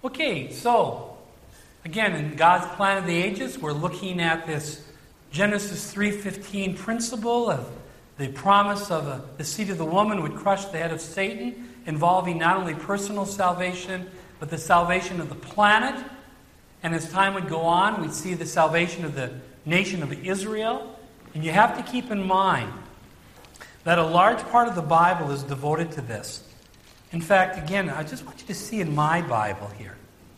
Okay, so, again, in God's plan of the ages, we're looking at this Genesis 3:15 principle of the promise of the seed of the woman would crush the head of Satan, involving not only personal salvation, but the salvation of the planet. And as time would go on, we'd see the salvation of the nation of Israel. And you have to keep in mind that a large part of the Bible is devoted to this. In fact, again, I just want you to see in my Bible here.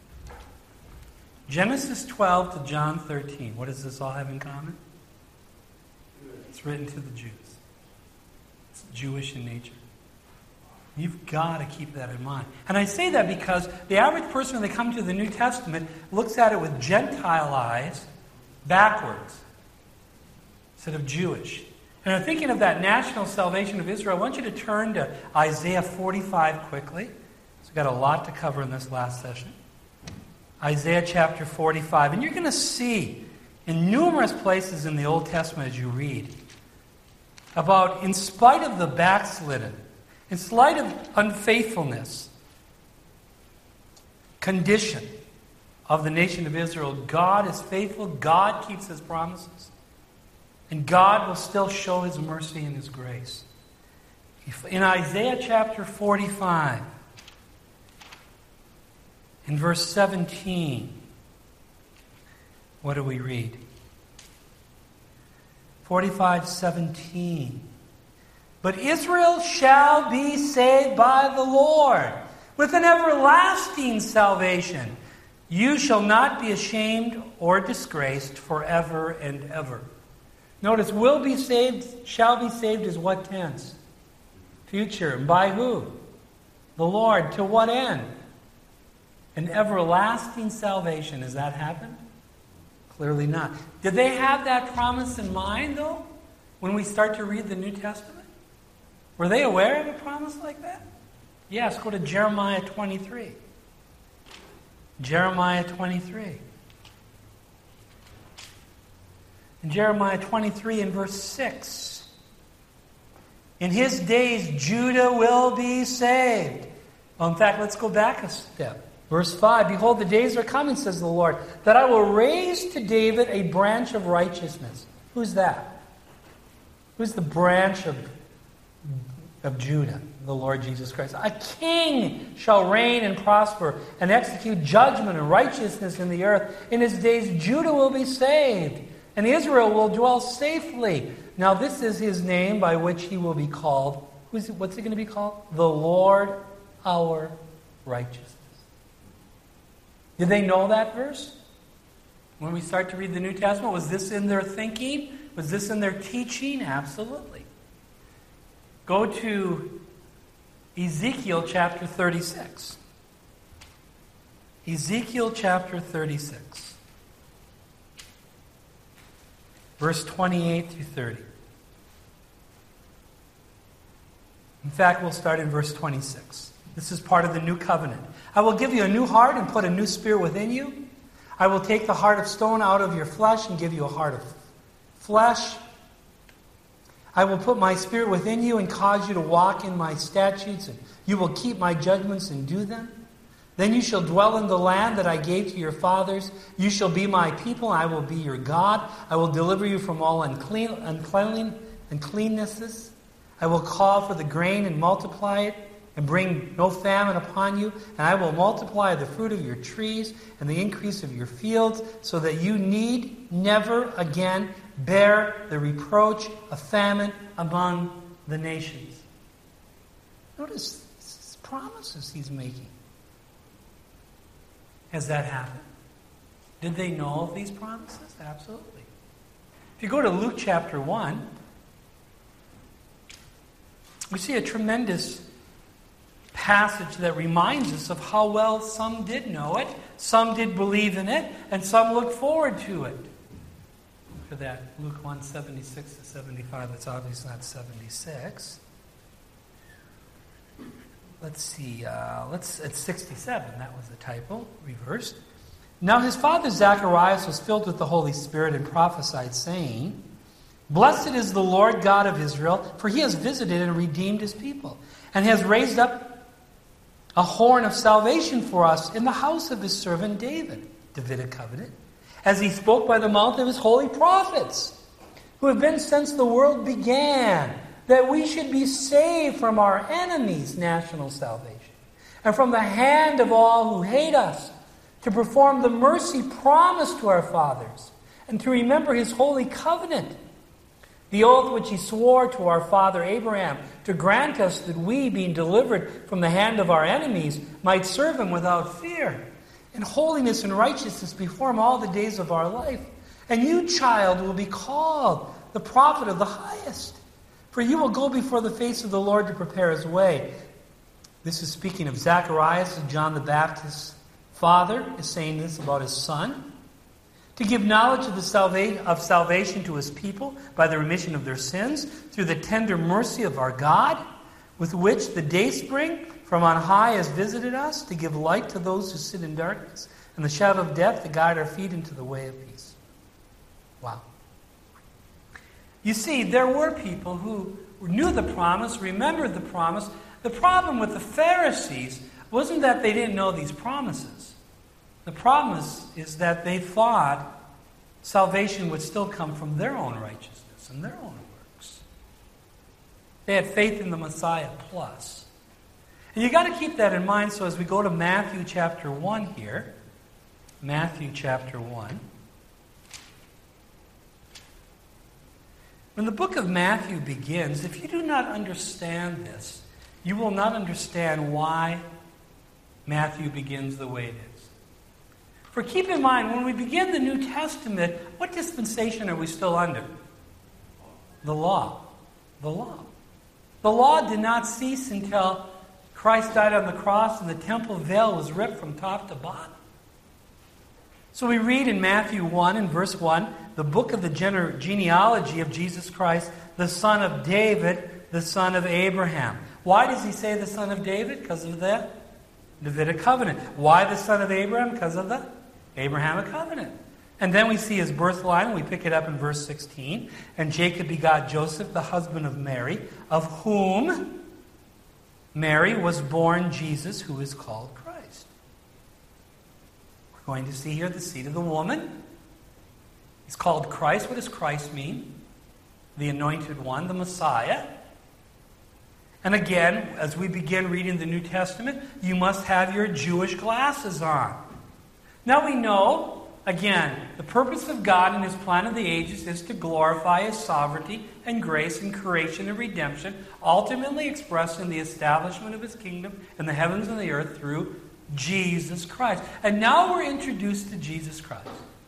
Genesis 12 to John 13. What does this all have in common? It's written to the Jews. It's Jewish in nature. You've got to keep that in mind. And I say that because the average person, when they come to the New Testament, looks at it with Gentile eyes backwards instead of Jewish. And I'm thinking of that national salvation of Israel. I want you to turn to Isaiah 45 quickly. So we've got a lot to cover in this last session. Isaiah chapter 45. And you're going to see in numerous places in the Old Testament as you read about, in spite of the backslidden, in spite of unfaithfulness, condition of the nation of Israel, God is faithful. God keeps His promises. And God will still show His mercy and His grace. In Isaiah chapter 45, in verse 17, what do we read? 45:17. But Israel shall be saved by the Lord with an everlasting salvation. You shall not be ashamed or disgraced forever and ever. Notice, will be saved, shall be saved is what tense? Future. By who? The Lord. To what end? An everlasting salvation. Has that happened? Clearly not. Did they have that promise in mind, though, when we start to read the New Testament? Were they aware of a promise like that? Yes, go to Jeremiah 23. Jeremiah 23. In Jeremiah 23 and verse 6. In his days Judah will be saved. Well, in fact, let's go back a step. Verse 5. Behold, the days are coming, says the Lord, that I will raise to David a branch of righteousness. Who's that? Who's the branch of Judah? The Lord Jesus Christ. A king shall reign and prosper and execute judgment and righteousness in the earth. In his days Judah will be saved, and Israel will dwell safely. Now this is his name by which he will be called. What's he going to be called? The Lord our righteousness. Did they know that verse? When we start to read the New Testament, was this in their thinking? Was this in their teaching? Absolutely. Go to Ezekiel chapter 36. Ezekiel chapter 36. Verse 28 through 30. In fact, we'll start in verse 26. This is part of the new covenant. I will give you a new heart and put a new spirit within you. I will take the heart of stone out of your flesh and give you a heart of flesh. I will put my spirit within you and cause you to walk in my statutes, and you will keep my judgments and do them. Then you shall dwell in the land that I gave to your fathers. You shall be my people, and I will be your God. I will deliver you from all uncleannesses. I will call for the grain and multiply it, and bring no famine upon you. And I will multiply the fruit of your trees and the increase of your fields, so that you need never again bear the reproach of famine among the nations. Notice his promises he's making. Has that happened? Did they know of these promises? Absolutely. If you go to Luke chapter 1, we see a tremendous passage that reminds us of how well some did know it, some did believe in it, and some looked forward to it. For that, Luke 1, 76 to 75, that's obviously not 76. Let's see, it's 67, that was a typo, reversed. Now his father Zacharias was filled with the Holy Spirit and prophesied, saying, Blessed is the Lord God of Israel, for he has visited and redeemed his people, and has raised up a horn of salvation for us in the house of his servant David, Davidic covenant, as he spoke by the mouth of his holy prophets, who have been since the world began, that we should be saved from our enemies, national salvation, and from the hand of all who hate us, to perform the mercy promised to our fathers, and to remember his holy covenant, the oath which he swore to our father Abraham, to grant us that we, being delivered from the hand of our enemies, might serve him without fear, in holiness and righteousness before him all the days of our life. And you, child, will be called the prophet of the highest, for you will go before the face of the Lord to prepare his way. This is speaking of Zacharias, and John the Baptist's father is saying this about his son, to give knowledge of the salvation to his people by the remission of their sins, through the tender mercy of our God, with which the dayspring from on high has visited us, to give light to those who sit in darkness and the shadow of death, to guide our feet into the way of peace. Wow. You see, there were people who knew the promise, remembered the promise. The problem with the Pharisees wasn't that they didn't know these promises. The problem is that they thought salvation would still come from their own righteousness and their own works. They had faith in the Messiah plus. And you've got to keep that in mind. So as we go to Matthew chapter 1 here, Matthew chapter 1. When the book of Matthew begins, if you do not understand this, you will not understand why Matthew begins the way it is. For keep in mind, when we begin the New Testament, what dispensation are we still under? The law. The law. The law did not cease until Christ died on the cross and the temple veil was ripped from top to bottom. So we read in Matthew 1 and verse 1, the book of the genealogy of Jesus Christ, the son of David, the son of Abraham. Why does he say the son of David? Because of the Davidic covenant. Why the son of Abraham? Because of the Abrahamic covenant. And then we see his birth line. We pick it up in verse 16. And Jacob begot Joseph, the husband of Mary, of whom Mary was born Jesus, who is called Christ. We're going to see here the seed of the woman. He's called Christ. What does Christ mean? The anointed one, the Messiah. And again, as we begin reading the New Testament, you must have your Jewish glasses on. Now we know, again, the purpose of God in his plan of the ages is to glorify his sovereignty and grace and creation and redemption, ultimately expressed in the establishment of his kingdom in the heavens and the earth through Jesus Christ. And now we're introduced to Jesus Christ.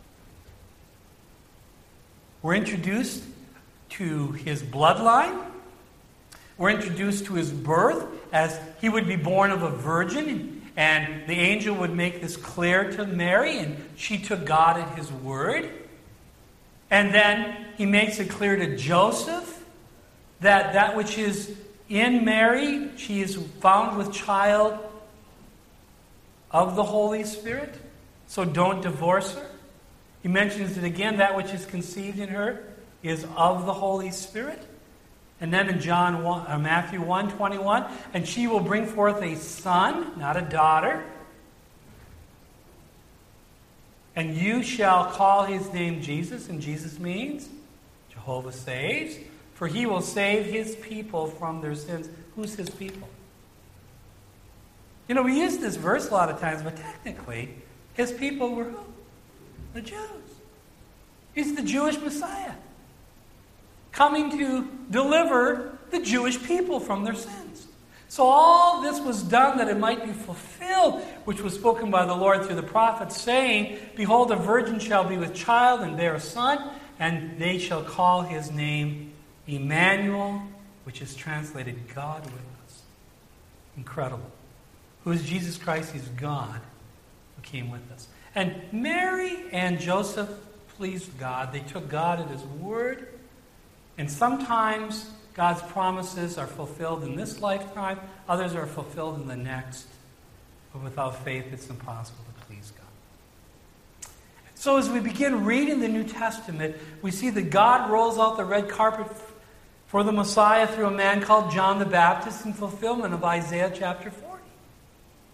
We're introduced to his bloodline. We're introduced to his birth as he would be born of a virgin, and the angel would make this clear to Mary, and she took God at his word. And then he makes it clear to Joseph that that which is in Mary, she is found with child of the Holy Spirit, so don't divorce her. He mentions it again, that which is conceived in her is of the Holy Spirit. And then in Matthew 1:21, and she will bring forth a son, not a daughter, and you shall call his name Jesus, and Jesus means Jehovah saves, for he will save his people from their sins. Who's his people? You know, we use this verse a lot of times, but technically, his people were who? The Jews. He's the Jewish Messiah, coming to deliver the Jewish people from their sins. So all this was done that it might be fulfilled, which was spoken by the Lord through the prophets, saying, Behold, a virgin shall be with child and bear a son, and they shall call his name Emmanuel, which is translated God with us. Incredible. Who is Jesus Christ? He's God who came with us. And Mary and Joseph pleased God. They took God at his word. And sometimes God's promises are fulfilled in this lifetime. Others are fulfilled in the next. But without faith, it's impossible to please God. So as we begin reading the New Testament, we see that God rolls out the red carpet for the Messiah through a man called John the Baptist in fulfillment of Isaiah chapter 40.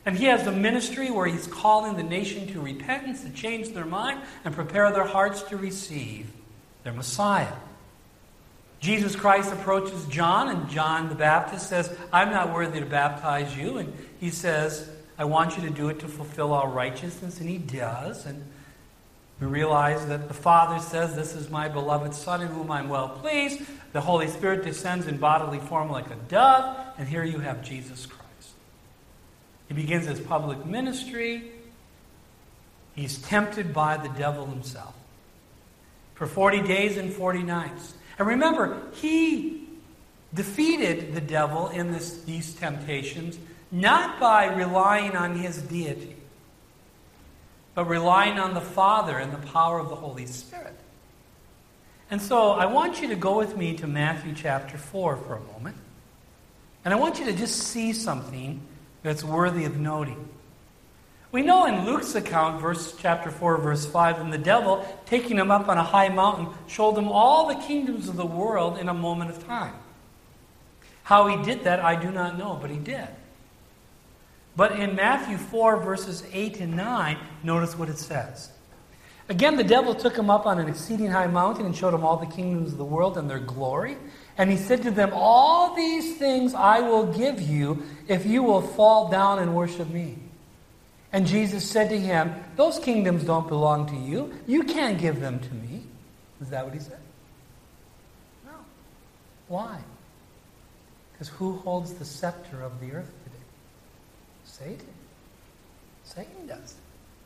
And he has a ministry where he's calling the nation to repentance, to change their mind, and prepare their hearts to receive their Messiah. Jesus Christ approaches John, and John the Baptist says, I'm not worthy to baptize you. And he says, I want you to do it to fulfill all righteousness. And he does. And we realize that the Father says, this is my beloved Son in whom I'm well pleased. The Holy Spirit descends in bodily form like a dove. And here you have Jesus Christ. He begins his public ministry. He's tempted by the devil himself for 40 days and 40 nights. And remember, he defeated the devil in these temptations not by relying on his deity, but relying on the Father and the power of the Holy Spirit. And so I want you to go with me to Matthew chapter 4 for a moment. And I want you to just see something that's worthy of noting. We know in Luke's account, chapter 4, verse 5, and the devil, taking him up on a high mountain, showed him all the kingdoms of the world in a moment of time. How he did that, I do not know, but he did. But in Matthew 4, verses 8 and 9, notice what it says. Again, the devil took him up on an exceeding high mountain and showed him all the kingdoms of the world and their glory. And he said to them, all these things I will give you if you will fall down and worship me. And Jesus said to him, those kingdoms don't belong to you. You can't give them to me. Is that what he said? No. Why? Because who holds the scepter of the earth today? Satan. Satan does.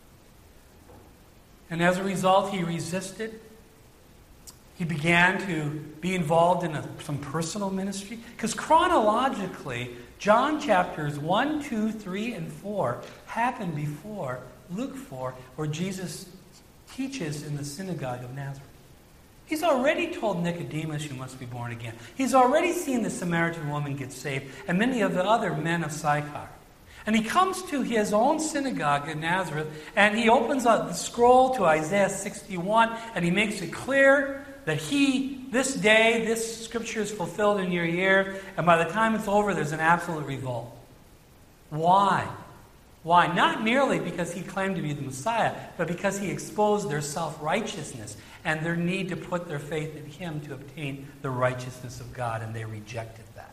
And as a result, he resisted. He began to be involved in some personal ministry. Because chronologically, John chapters 1, 2, 3, and 4 happened before Luke 4, where Jesus teaches in the synagogue of Nazareth. He's already told Nicodemus, you must be born again. He's already seen the Samaritan woman get saved, and many of the other men of Sychar. And he comes to his own synagogue in Nazareth, and he opens up the scroll to Isaiah 61, and he makes it clear that this day, this scripture is fulfilled in your ear, and by the time it's over, there's an absolute revolt. Why? Why? Not merely because he claimed to be the Messiah, but because he exposed their self-righteousness and their need to put their faith in him to obtain the righteousness of God, and they rejected that.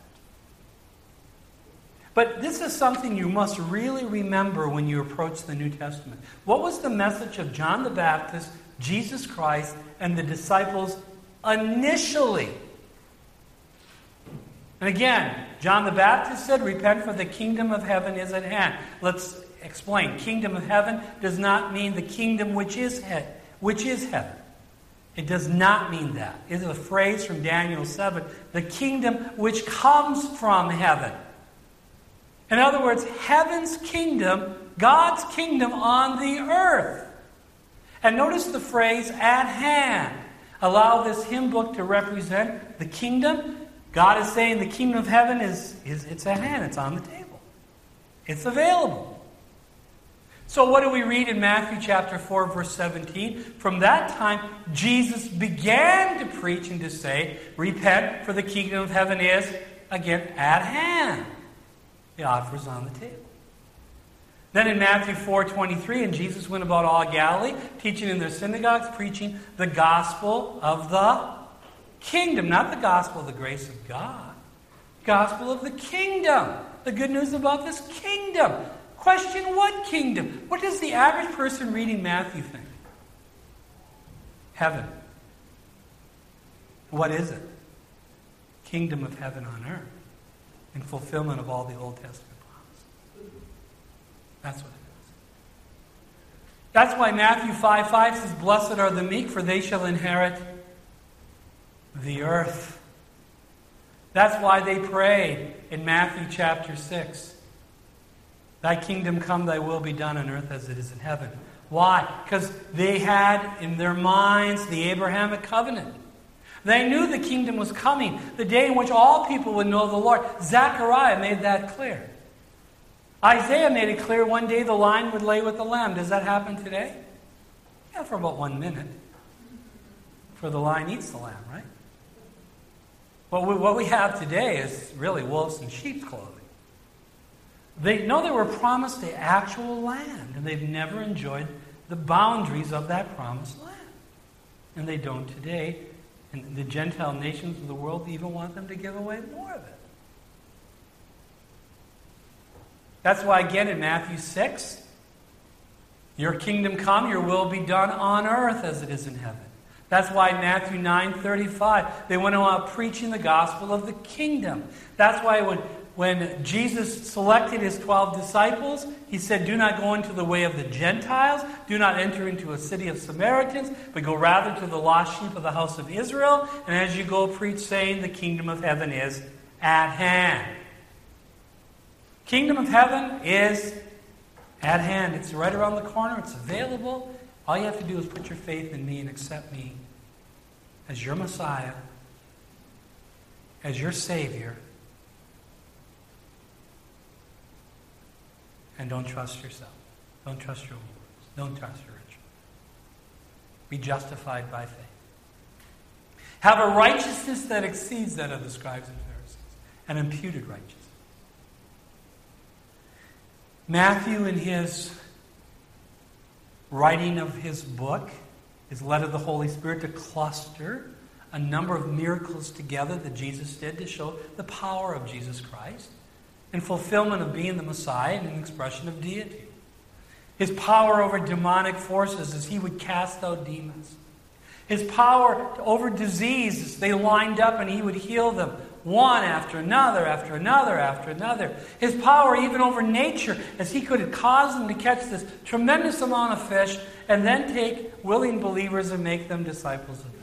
But this is something you must really remember when you approach the New Testament. What was the message of John the Baptist, Jesus Christ, and the disciples initially? And again, John the Baptist said, repent for the kingdom of heaven is at hand. Let's explain. Kingdom of heaven does not mean the kingdom which is heaven. It does not mean that. It is a phrase from Daniel 7, the kingdom which comes from heaven. In other words, heaven's kingdom, God's kingdom on the earth. And notice the phrase, at hand. Allow this hymn book to represent the kingdom. God is saying the kingdom of heaven it's at hand. It's on the table. It's available. So what do we read in Matthew chapter 4, verse 17? From that time, Jesus began to preach and to say, repent, for the kingdom of heaven is, again, at hand. The offer is on the table. Then in Matthew 4:23, and Jesus went about all Galilee, teaching in their synagogues, preaching the gospel of the kingdom. Not the gospel of the grace of God. The gospel of the kingdom. The good news about this kingdom. Question, what kingdom? What does the average person reading Matthew think? Heaven. What is it? Kingdom of heaven on earth. In fulfillment of all the Old Testament promises. That's what it is. That's why Matthew 5:5 says, blessed are the meek, for they shall inherit the earth. That's why they prayed in Matthew chapter 6. Thy kingdom come, thy will be done on earth as it is in heaven. Why? Because they had in their minds the Abrahamic covenant. They knew the kingdom was coming, the day in which all people would know the Lord. Zechariah made that clear. Isaiah made it clear one day the lion would lay with the lamb. Does that happen today? Yeah, for about 1 minute. For the lion eats the lamb, right? But what we have today is really wolves in sheep's clothing. They were promised the actual land, and they've never enjoyed the boundaries of that promised land. And they don't today. And the Gentile nations of the world even want them to give away more of it. That's why, again, in Matthew 6, your kingdom come, your will be done on earth as it is in heaven. That's why Matthew 9:35, they went out preaching the gospel of the kingdom. That's why when Jesus selected his 12 disciples, he said, do not go into the way of the Gentiles, do not enter into a city of Samaritans, but go rather to the lost sheep of the house of Israel, and as you go preach, saying, the kingdom of heaven is at hand. Kingdom of heaven is at hand. It's right around the corner. It's available. All you have to do is put your faith in me and accept me as your Messiah, as your Savior. And don't trust yourself. Don't trust your own words. Don't trust your ritual. Be justified by faith. Have a righteousness that exceeds that of the scribes and Pharisees. An imputed righteousness. Matthew, in his writing of his book, is led of the Holy Spirit to cluster a number of miracles together that Jesus did to show the power of Jesus Christ and fulfillment of being the Messiah and an expression of deity. His power over demonic forces as he would cast out demons. His power over diseases. They lined up and he would heal them. One after another, after another, after another. His power even over nature, as he could cause them to catch this tremendous amount of fish and then take willing believers and make them disciples of men.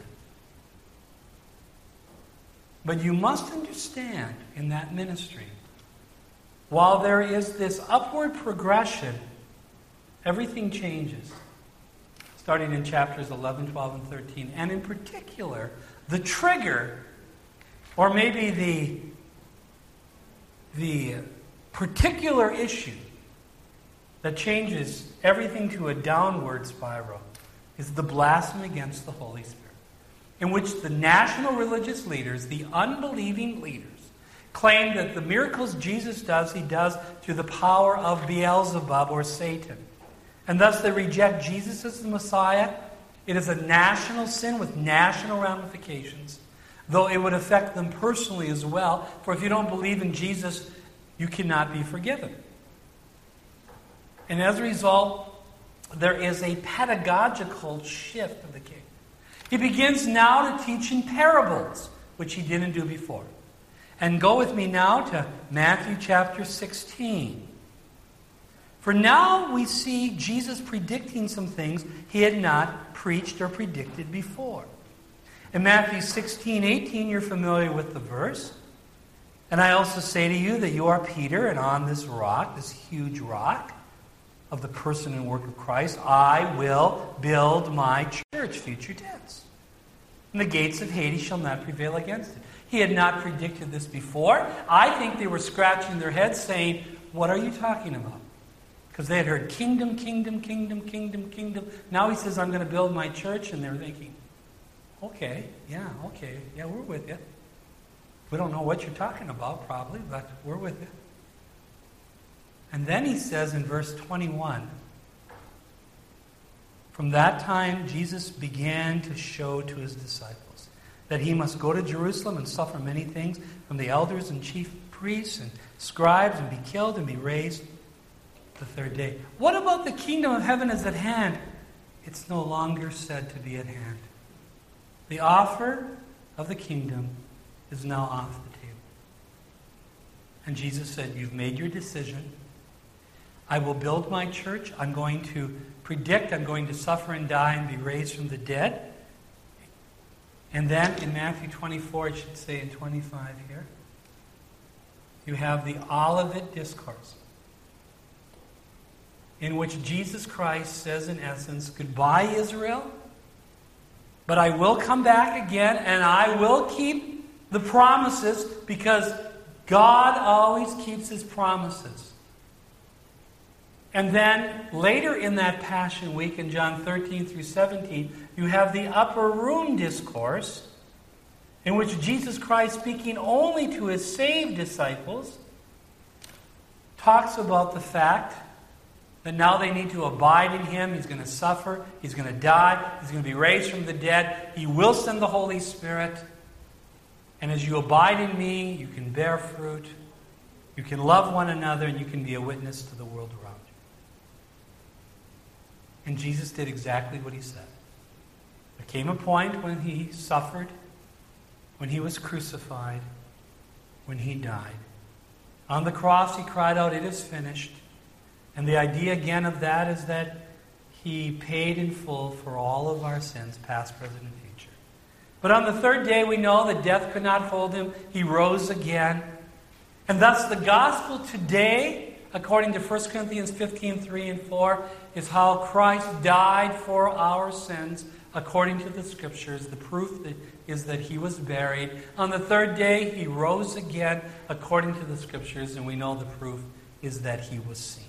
But you must understand in that ministry, while there is this upward progression, everything changes. Starting in chapters 11, 12, and 13. And in particular, the trigger, or maybe the particular issue that changes everything to a downward spiral is the blasphemy against the Holy Spirit, in which the national religious leaders, the unbelieving leaders, claim that the miracles Jesus does, he does through the power of Beelzebub or Satan. And thus they reject Jesus as the Messiah. It is a national sin with national ramifications, though it would affect them personally as well. For if you don't believe in Jesus, you cannot be forgiven. And as a result, there is a pedagogical shift of the king. He begins now to teach in parables, which he didn't do before. And go with me now to Matthew chapter 16. For now we see Jesus predicting some things he had not preached or predicted before. In Matthew 16:18, you're familiar with the verse. And I also say to you that you are Peter, and on this rock, this huge rock of the person and work of Christ, I will build my church, future tense. And the gates of Hades shall not prevail against it. He had not predicted this before. I think they were scratching their heads saying, what are you talking about? Because they had heard kingdom, kingdom, kingdom, kingdom, kingdom. Now he says, I'm going to build my church. And they're thinking, okay, yeah, we're with you. We don't know what you're talking about, probably, but we're with you. And then he says in verse 21, from that time Jesus began to show to his disciples that he must go to Jerusalem and suffer many things from the elders and chief priests and scribes and be killed and be raised the third day. What about the kingdom of heaven is at hand? It's no longer said to be at hand. The offer of the kingdom is now off the table. And Jesus said, you've made your decision. I will build my church. I'm going to predict I'm going to suffer and die and be raised from the dead. And then in Matthew 24, it should say in 25 here, you have the Olivet Discourse, in which Jesus Christ says, in essence, goodbye, Israel, but I will come back again and I will keep the promises because God always keeps his promises. And then later in that Passion Week, in John 13 through 17, you have the Upper Room Discourse, in which Jesus Christ, speaking only to his saved disciples, talks about the fact that now they need to abide in him. He's going to suffer. He's going to die. He's going to be raised from the dead. He will send the Holy Spirit. And as you abide in me, you can bear fruit. You can love one another, and you can be a witness to the world around you. And Jesus did exactly what he said. There came a point when he suffered, when he was crucified, when he died. On the cross, he cried out, "It is finished." And the idea again of that is that he paid in full for all of our sins, past, present, and future. But on the third day, we know that death could not hold him. He rose again. And thus the gospel today, according to 1 Corinthians 15:3 and 4, is how Christ died for our sins according to the Scriptures. The proof is that he was buried. On the third day, he rose again according to the Scriptures, and we know the proof is that he was seen.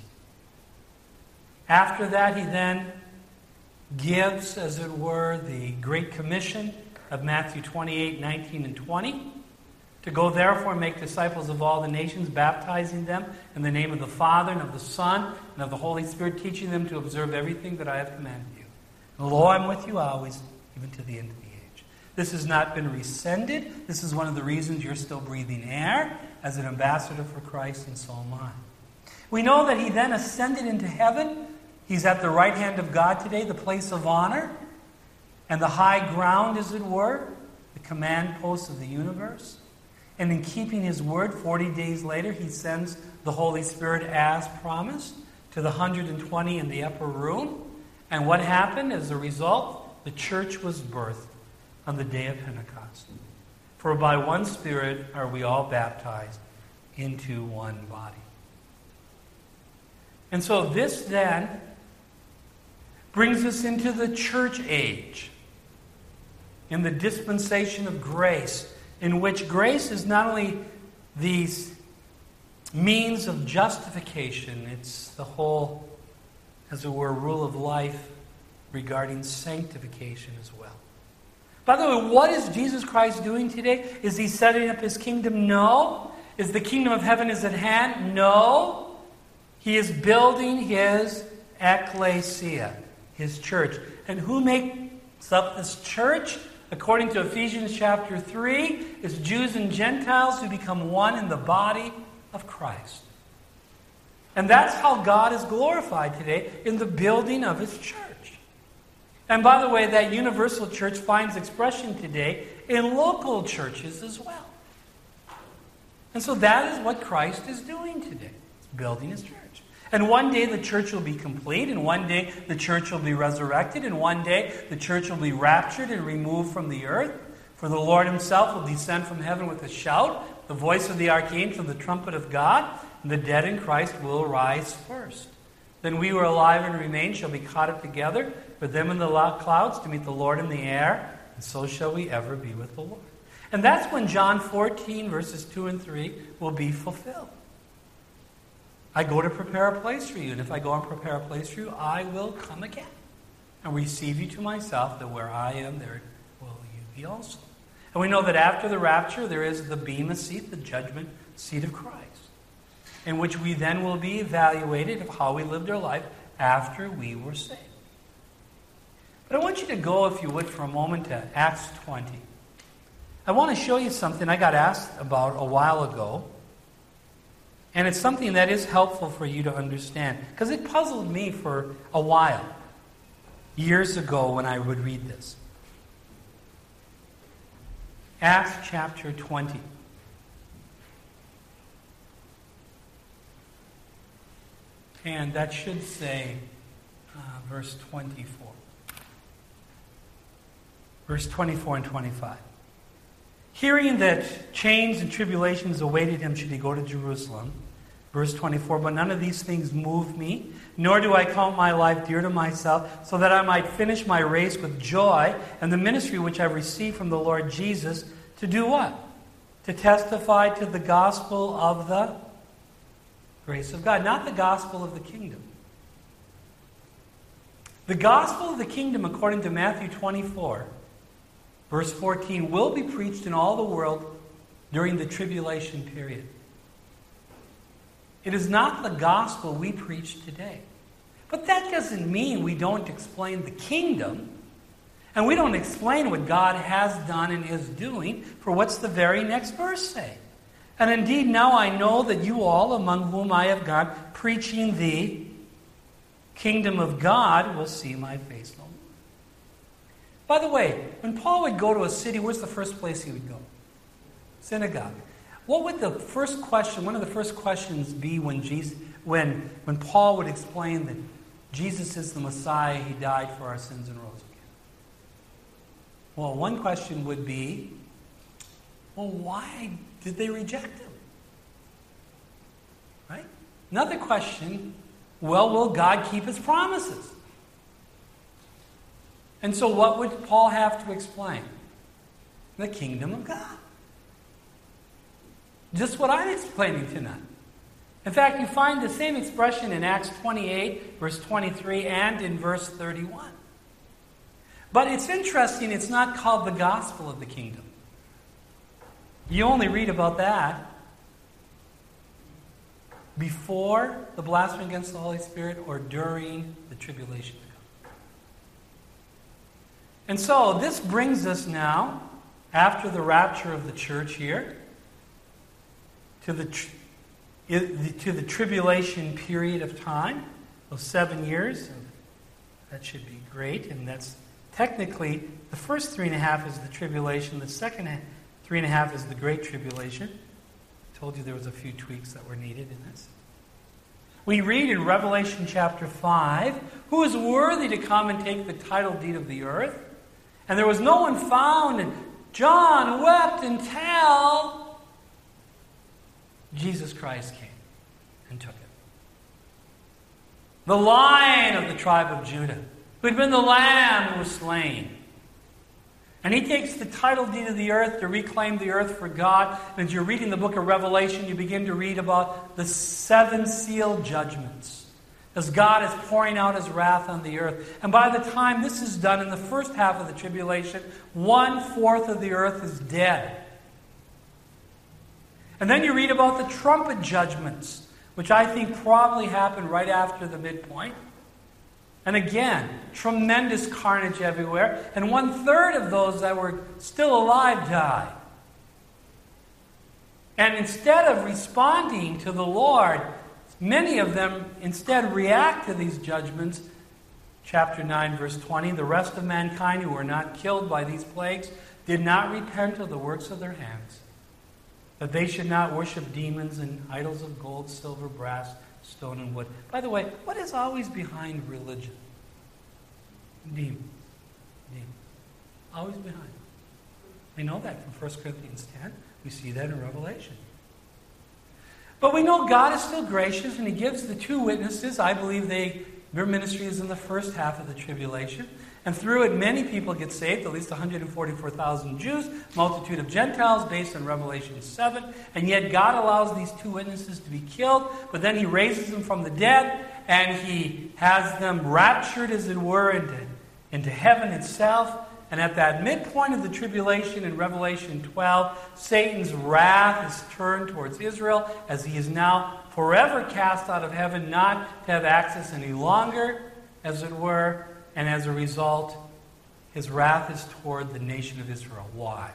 After that, he then gives, as it were, the Great Commission of Matthew 28:19 and 20. To go therefore and make disciples of all the nations, baptizing them in the name of the Father and of the Son and of the Holy Spirit, teaching them to observe everything that I have commanded you. And lo, I'm with you always, even to the end of the age. This has not been rescinded. This is one of the reasons you're still breathing air as an ambassador for Christ, and so am I. We know that he then ascended into heaven. He's at the right hand of God today, the place of honor, and the high ground, as it were, the command post of the universe. And in keeping his word, 40 days later, he sends the Holy Spirit as promised to the 120 in the upper room. And what happened as a result? The church was birthed on the day of Pentecost. For by one Spirit are we all baptized into one body. And so this then brings us into the church age, in the dispensation of grace, in which grace is not only the means of justification, it's the whole, as it were, rule of life regarding sanctification as well. By the way, what is Jesus Christ doing today? Is he setting up his kingdom? No. Is the kingdom of heaven is at hand? No. He is building his ecclesia, his church. And who makes up this church? According to Ephesians chapter 3, it's Jews and Gentiles who become one in the body of Christ. And that's how God is glorified today, in the building of his church. And by the way, that universal church finds expression today in local churches as well. And so that is what Christ is doing today. He's building his church. And one day the church will be complete, and one day the church will be resurrected, and one day the church will be raptured and removed from the earth. For the Lord himself will descend from heaven with a shout, the voice of the archangel, the trumpet of God, and the dead in Christ will rise first. Then we who are alive and remain shall be caught up together with them in the clouds to meet the Lord in the air, and so shall we ever be with the Lord. And that's when John 14, verses 2 and 3 will be fulfilled. I go to prepare a place for you, and if I go and prepare a place for you, I will come again and receive you to myself, that where I am, there will you be also. And we know that after the rapture, there is the bema seat, the judgment seat of Christ, in which we then will be evaluated of how we lived our life after we were saved. But I want you to go, if you would, for a moment to Acts 20. I want to show you something I got asked about a while ago. And it's something that is helpful for you to understand, because it puzzled me for a while, years ago, when I would read this. Acts chapter 20. And that should say verse 24. Verse 24 and 25. Hearing that chains and tribulations awaited him should he go to Jerusalem. Verse 24, but none of these things move me, nor do I count my life dear to myself, so that I might finish my race with joy and the ministry which I've received from the Lord Jesus, to do what? To testify to the gospel of the grace of God, not the gospel of the kingdom. The gospel of the kingdom, according to Matthew 24, verse 14, will be preached in all the world during the tribulation period. It is not the gospel we preach today. But that doesn't mean we don't explain the kingdom, and we don't explain what God has done and is doing, for what's the very next verse say? And indeed, now I know that you all, among whom I have gone, preaching the kingdom of God, will see my face no more. By the way, when Paul would go to a city, where's the first place he would go? Synagogue. What would the first question, one of the first questions be when Paul would explain that Jesus is the Messiah, he died for our sins and rose again? Well, one question would be, well, why did they reject him? Right? Another question, well, will God keep his promises? And so what would Paul have to explain? The kingdom of God. Just what I'm explaining tonight. In fact, you find the same expression in Acts 28, verse 23, and in verse 31. But it's interesting, it's not called the gospel of the kingdom. You only read about that before the blasphemy against the Holy Spirit or during the tribulation to come. And so this brings us now, after the rapture of the church here, to the tribulation period of time of 7 years. That should be great, and that's technically the first 3.5 is the tribulation, the second 3.5 is the great tribulation. I told you there was a few tweaks that were needed in this. We read in Revelation chapter 5, who is worthy to come and take the title deed of the earth? And there was no one found, and John wept until Jesus Christ came and took it. The Lion of the tribe of Judah, who had been the Lamb who was slain. And he takes the title deed of the earth to reclaim the earth for God. And as you're reading the book of Revelation, you begin to read about the 7 seal judgments as God is pouring out his wrath on the earth. And by the time this is done, in the first half of the tribulation, 1/4 of the earth is dead. And then you read about the trumpet judgments, which I think probably happened right after the midpoint. And again, tremendous carnage everywhere. And 1/3 of those that were still alive died. And instead of responding to the Lord, many of them instead react to these judgments. Chapter 9, verse 20, the rest of mankind who were not killed by these plagues did not repent of the works of their hands, that they should not worship demons and idols of gold, silver, brass, stone, and wood. By the way, what is always behind religion? Demon. Always behind. We know that from 1 Corinthians 10. We see that in Revelation. But we know God is still gracious, and he gives the 2 witnesses. I believe their ministry is in the first half of the tribulation. And through it, many people get saved, at least 144,000 Jews, multitude of Gentiles, based on Revelation 7. And yet God allows these 2 witnesses to be killed, but then he raises them from the dead, and he has them raptured, as it were, into heaven itself. And at that midpoint of the tribulation in Revelation 12, Satan's wrath is turned towards Israel, as he is now forever cast out of heaven, not to have access any longer, as it were. And as a result, his wrath is toward the nation of Israel. Why?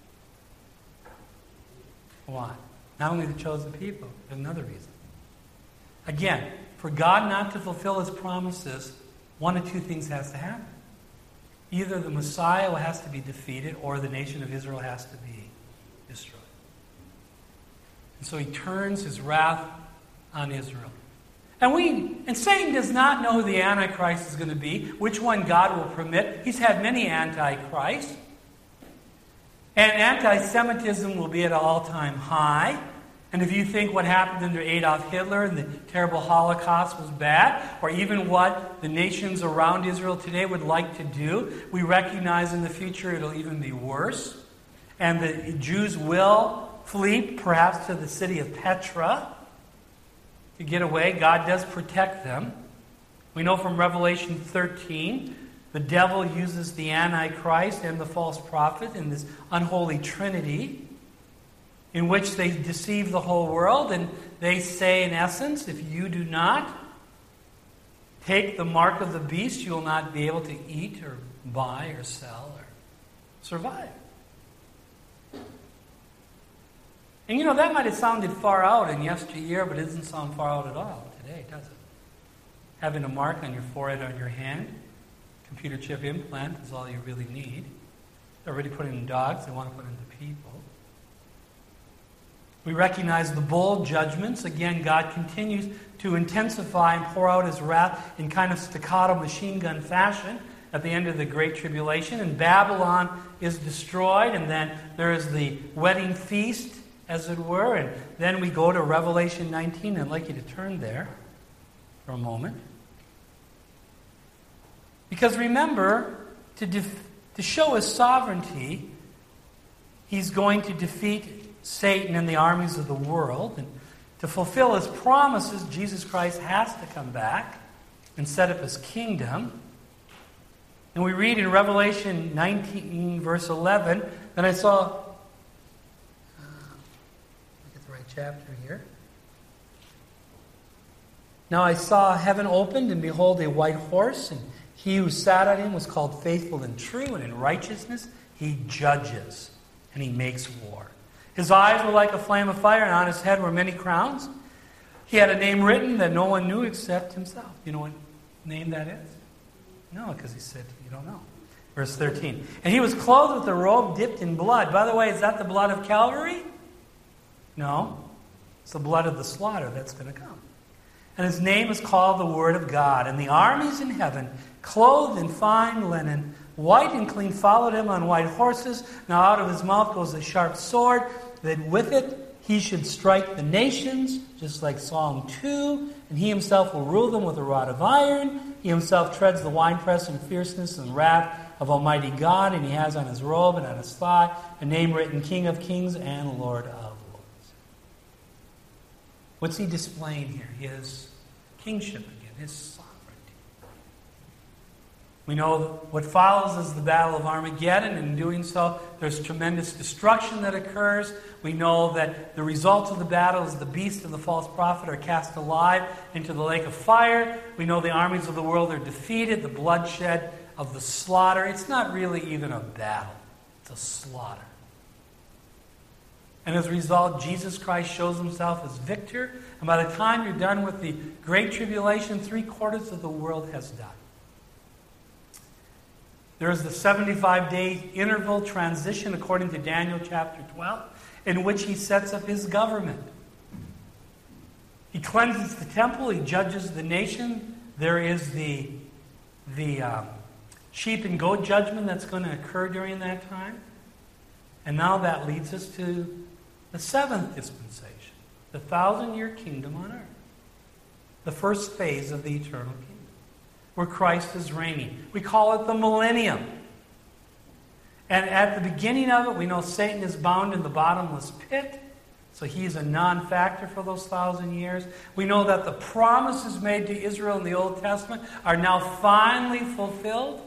Why? Not only the chosen people, but another reason. Again, for God not to fulfill his promises, 1 of 2 things has to happen. Either the Messiah has to be defeated, or the nation of Israel has to be destroyed. And so he turns his wrath on Israel. And Satan does not know who the Antichrist is going to be, which one God will permit. He's had many Antichrists. And anti-Semitism will be at an all-time high. And if you think what happened under Adolf Hitler and the terrible Holocaust was bad, or even what the nations around Israel today would like to do, we recognize in the future it'll even be worse. And the Jews will flee perhaps to the city of Petra to get away. God does protect them. We know from Revelation 13, the devil uses the Antichrist and the false prophet in this unholy trinity. in which they deceive the whole world, and they say, in essence, if you do not take the mark of the beast, you will not be able to eat or buy or sell or survive. And that might have sounded far out in yesteryear, but it doesn't sound far out at all today, does it? Having a mark on your forehead or on your hand, computer chip implant is all you really need. They're already put it in dogs, they want to put it into people. We recognize the bold judgments. Again, God continues to intensify and pour out his wrath in kind of staccato machine gun fashion at the end of the Great Tribulation. And Babylon is destroyed, and then there is the wedding feast, as it were. And then we go to Revelation 19. I'd like you to turn there for a moment. Because remember, to show his sovereignty, he's going to defeat Satan and the armies of the world. And to fulfill his promises, Jesus Christ has to come back and set up his kingdom. And we read in Revelation 19, verse 11, and I saw, look at the right chapter here. Now I saw heaven opened, and behold, a white horse, and he who sat on him was called Faithful and True, and in righteousness he judges, and he makes war. His eyes were like a flame of fire, and on his head were many crowns. He had a name written that no one knew except himself. You know what name that is? No, because he said, you don't know. Verse 13. And he was clothed with a robe dipped in blood. By the way, is that the blood of Calvary? No. It's the blood of the slaughter that's going to come. And his name is called the Word of God. And the armies in heaven, clothed in fine linen, white and clean, followed him on white horses. Now out of his mouth goes a sharp sword, that with it he should strike the nations, just like Psalm 2. And he himself will rule them with a rod of iron. He himself treads the winepress in fierceness and wrath of Almighty God. And he has on his robe and on his thigh a name written, King of Kings and Lord of Lords. What's he displaying here? His kingship again, his sovereignty. We know what follows is the Battle of Armageddon, and in doing so, there's tremendous destruction that occurs. We know that the result of the battle is the beast and the false prophet are cast alive into the lake of fire. We know the armies of the world are defeated, the bloodshed of the slaughter. It's not really even a battle. It's a slaughter. And as a result, Jesus Christ shows himself as victor. And by the time you're done with the Great Tribulation, 3/4 of the world has died. There is the 75-day interval transition, according to Daniel chapter 12, in which he sets up his government. He cleanses the temple. He judges the nation. There is the sheep and goat judgment that's going to occur during that time. And now that leads us to the 7th dispensation, the 1,000-year kingdom on earth. The first phase of the eternal kingdom, where Christ is reigning. We call it the millennium. And at the beginning of it, we know Satan is bound in the bottomless pit, so he's a non-factor for those 1,000 years. We know that the promises made to Israel in the Old Testament are now finally fulfilled,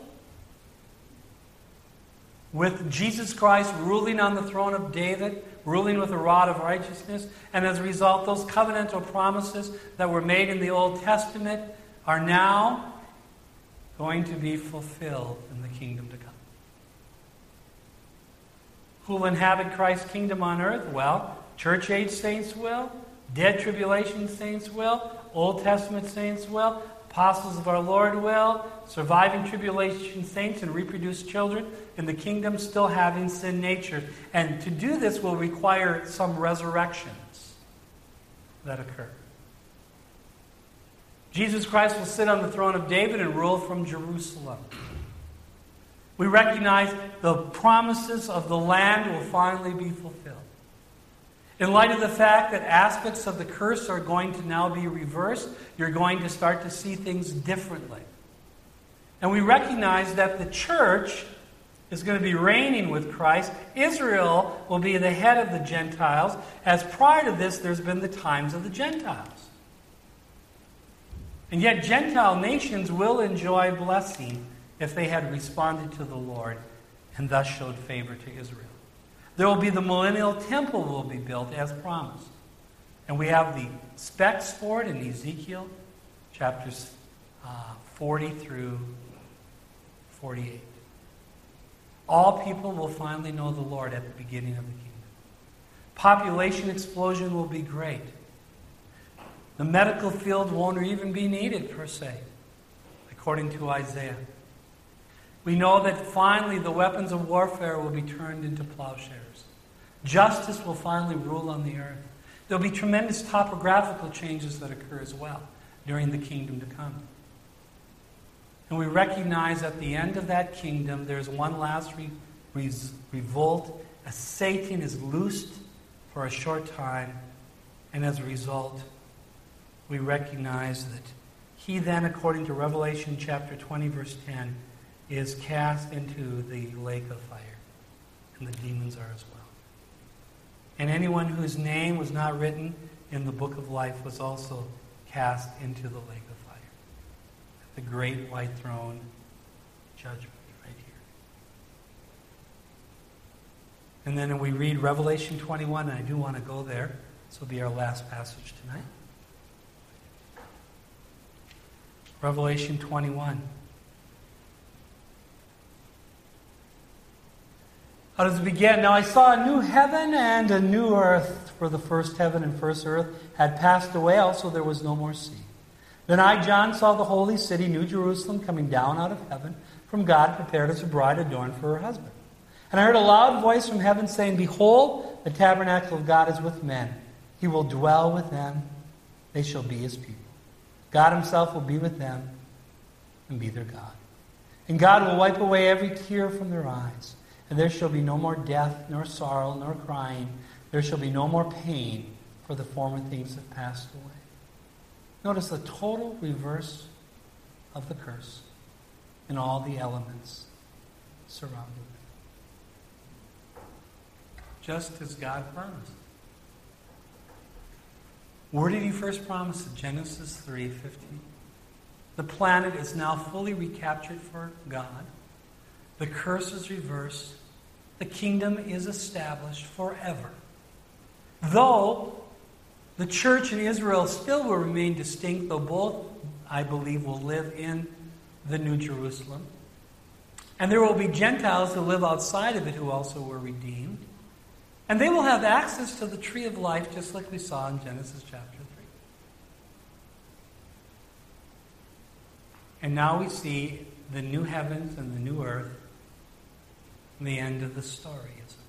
with Jesus Christ ruling on the throne of David, ruling with a rod of righteousness. And as a result, those covenantal promises that were made in the Old Testament are now going to be fulfilled in the kingdom to come. Who will inhabit Christ's kingdom on earth? Well, church age saints will, dead tribulation saints will, Old Testament saints will, apostles of our Lord will, surviving tribulation saints and reproduced children in the kingdom still having sin nature. And to do this will require some resurrections that occur. Jesus Christ will sit on the throne of David and rule from Jerusalem. We recognize the promises of the land will finally be fulfilled. In light of the fact that aspects of the curse are going to now be reversed, you're going to start to see things differently. And we recognize that the church is going to be reigning with Christ. Israel will be the head of the Gentiles, as prior to this there's been the times of the Gentiles. And yet Gentile nations will enjoy blessing if they had responded to the Lord and thus showed favor to Israel. There will be the millennial temple will be built as promised. And we have the specs for it in Ezekiel chapters 40 through 48. All people will finally know the Lord at the beginning of the kingdom. Population explosion will be great. The medical field won't even be needed, per se, according to Isaiah. We know that finally the weapons of warfare will be turned into plowshares. Justice will finally rule on the earth. There'll be tremendous topographical changes that occur as well during the kingdom to come. And we recognize at the end of that kingdom, there's one last revolt, as Satan is loosed for a short time, and as a result, we recognize that he then, according to Revelation chapter 20, verse 10, is cast into the lake of fire, and the demons are as well. And anyone whose name was not written in the book of life was also cast into the lake of fire. The great white throne judgment right here. And then we read Revelation 21, and I do want to go there. This will be our last passage tonight. Revelation 21. How does it begin? Now I saw a new heaven and a new earth, for the first heaven and first earth had passed away, also there was no more sea. Then I, John, saw the holy city, New Jerusalem, coming down out of heaven from God, prepared as a bride adorned for her husband. And I heard a loud voice from heaven saying, Behold, the tabernacle of God is with men. He will dwell with them. They shall be his people. God himself will be with them and be their God. And God will wipe away every tear from their eyes. And there shall be no more death, nor sorrow, nor crying. There shall be no more pain, for the former things have passed away. Notice the total reverse of the curse in all the elements surrounding it. Just as God promised. Where did he first promise it? Genesis 3:15. The planet is now fully recaptured for God. The curse is reversed. The kingdom is established forever. Though the church in Israel still will remain distinct, though both, I believe, will live in the New Jerusalem. And there will be Gentiles who live outside of it who also were redeemed. And they will have access to the tree of life, just like we saw in Genesis chapter 3. And now we see the new heavens and the new earth, and the end of the story, isn't it?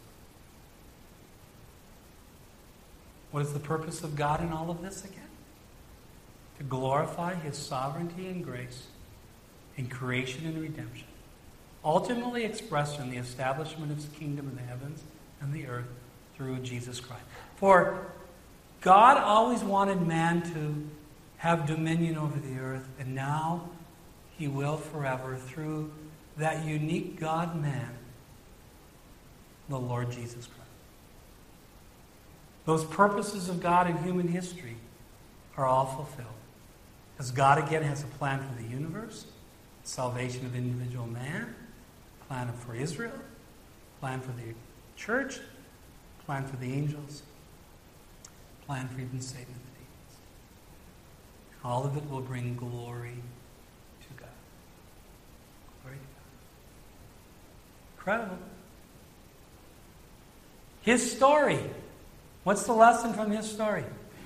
What is the purpose of God in all of this again? To glorify his sovereignty and grace in creation and redemption, ultimately expressed in the establishment of his kingdom in the heavens and the earth through Jesus Christ. For God always wanted man to have dominion over the earth, and now he will forever through that unique God-man, the Lord Jesus Christ. Those purposes of God in human history are all fulfilled. As God again has a plan for the universe, salvation of individual man, plan for Israel, plan for the church, plan for the angels, plan for even Satan and the demons. All of it will bring glory to God. Glory to God. Incredible. His story. What's the lesson from his story?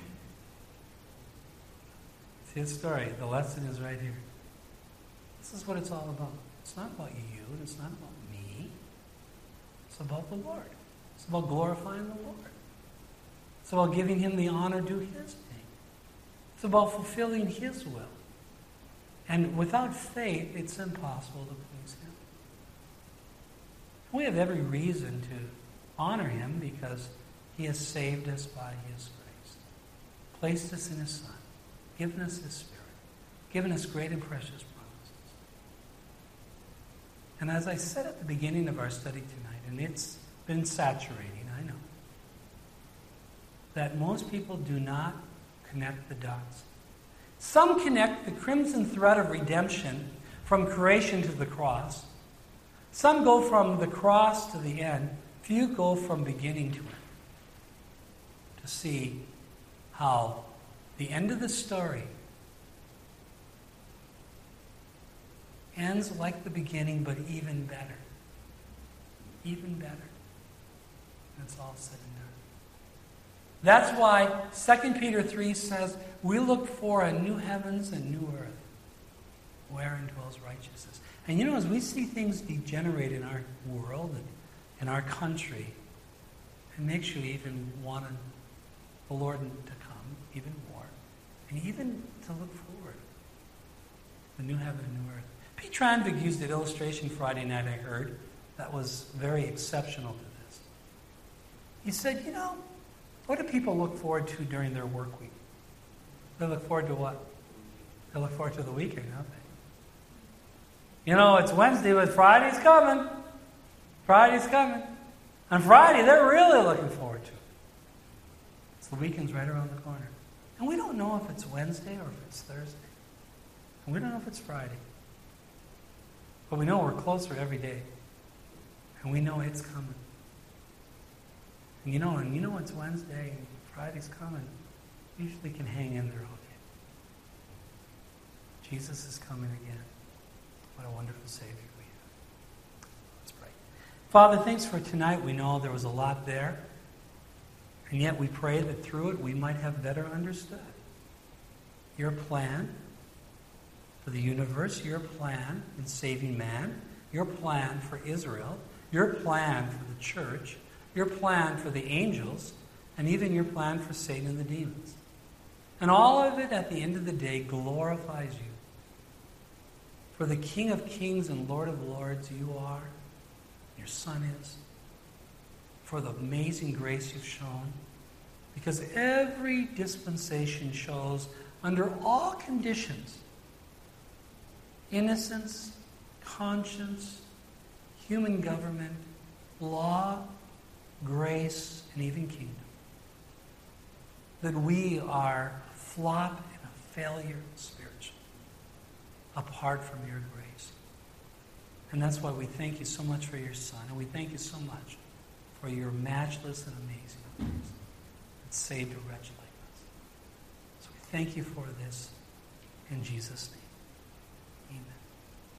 It's his story. The lesson is right here. This is what it's all about. It's not about you, and it's not about me. It's about the Lord. It's about glorifying the Lord. It's about giving him the honor due his name. It's about fulfilling his will. And without faith, it's impossible to please him. We have every reason to honor him because he has saved us by his grace, placed us in his Son, given us his Spirit, given us great and precious promises. And as I said at the beginning of our study tonight, and it's been saturating, I know, that most people do not connect the dots. Some connect the crimson thread of redemption from creation to the cross. Some go from the cross to the end, If you go from beginning to end to see how the end of the story ends like the beginning, but even better. Even better. And it's all said and done. That's why 2 Peter 3 says, we look for a new heavens and new earth, wherein dwells righteousness. And you know, as we see things degenerate in our world and in our country, it makes you even want the Lord to come even more. And even to look forward. The new heaven and new earth. Pete Tranvig used an illustration Friday night, I heard, that was very exceptional to this. He said, you know, what do people look forward to during their work week? They look forward to what? They look forward to the weekend, don't they? You know, it's Wednesday, but Friday's coming. Friday's coming. On Friday, they're really looking forward to it. It's the weekend's right around the corner. And we don't know if it's Wednesday or if it's Thursday. And we don't know if it's Friday. But we know we're closer every day. And we know it's coming. And you know it's Wednesday and Friday's coming. You usually can hang in there all day. Jesus is coming again. What a wonderful Savior we have. Let's pray. Father, thanks for tonight. We know there was a lot there. And yet we pray that through it we might have better understood your plan for the universe, your plan in saving man, your plan for Israel, your plan for the church, your plan for the angels, and even your plan for Satan and the demons. And all of it, at the end of the day, glorifies you. For the King of kings and Lord of lords you are, your Son is, for the amazing grace you've shown, because every dispensation shows, under all conditions, innocence, conscience, human government, law, grace, and even kingdom. That we are a flop and a failure spiritually, apart from your grace. And that's why we thank you so much for your Son, and we thank you so much for your matchless and amazing grace that saved a wretch like us. So we thank you for this in Jesus' name. Amen.